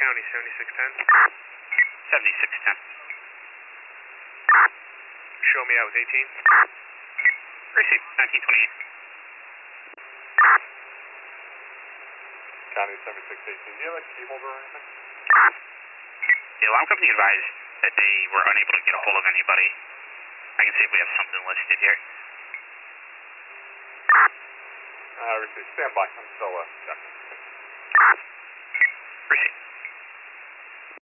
County, 7610. 7610. Show me out with 18. Received, 1928. County 7618. Do you have a key holder or anything? The alarm company advised that they were unable to get a hold of anybody. I can see if we have something listed here. Received. Stand by. I'm still checking. Received.